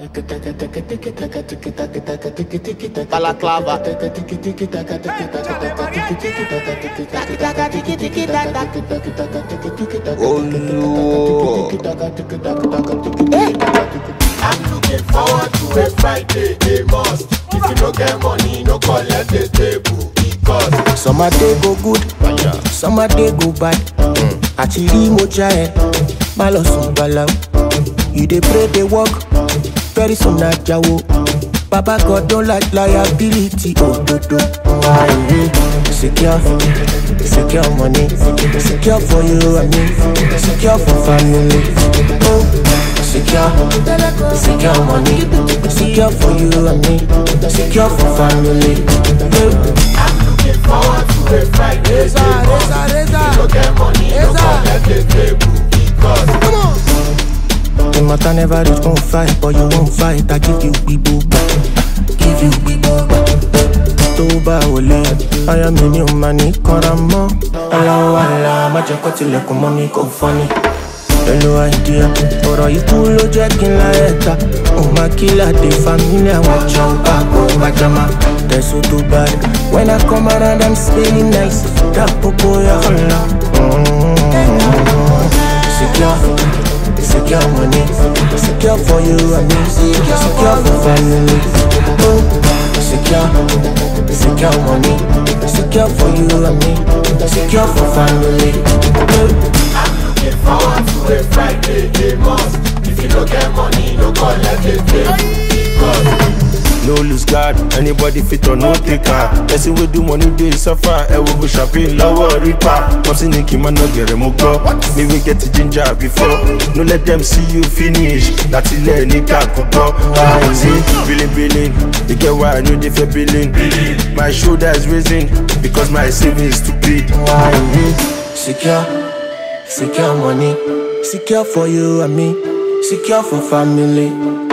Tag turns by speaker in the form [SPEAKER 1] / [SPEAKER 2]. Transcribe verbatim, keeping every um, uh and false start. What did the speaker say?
[SPEAKER 1] Balaclava. Oh no. Hey.
[SPEAKER 2] I'm looking forward to a Friday, a must. If you don't get money, no collect the table. Because
[SPEAKER 3] some a day go good, some a day go bad. Actually, moja eh, malo sumbala. You dey pray, dey work, very soon na jawo. Baba God don't like liability. Oh do do. Secure, secure money, secure for you and me, secure for family. Oh, secure, secure money, secure for you and me, secure for family.
[SPEAKER 2] I'm looking forward to a Friday.
[SPEAKER 3] Reza, Reza, Reza.
[SPEAKER 2] If you don't get money, no collect the table. Because
[SPEAKER 3] come on. The matter never reach gon' fight, but you won't fight. I give you bibo, give you bibo. Toba ole, I am in your money, koramo. Allow Allah, ma jẹ́ kó tilẹ̀kùn mọ́ mi kò funny. Hello idea, ọ̀rọ̀ yìí kú ló jẹ́ kí n la ẹ̀ta. Oh my killer, the family, I want your back, oh my drama. They're so too bad. When I come around, I'm spinning nice. That popo ya holla. Secure, secure money, secure for you and me, secure for family. Oh, secure, secure money, secure for you and me, secure for family.
[SPEAKER 2] I'm looking forward to a Friday, a must. If you don't get money, no collect the table. Because
[SPEAKER 4] no lose guard, anybody fit or no taker. Let's see we do money they suffer. I will go shopping, lower reaper. What's in the kima no get remo go. Me we get the ginger before. No let them see you finish. That's it, let nika kubo. I see, billing, billing. You get why I know they feel billing. My shoulder is raising because my savings too big.
[SPEAKER 3] Secure, secure money, secure for you and me, secure for family.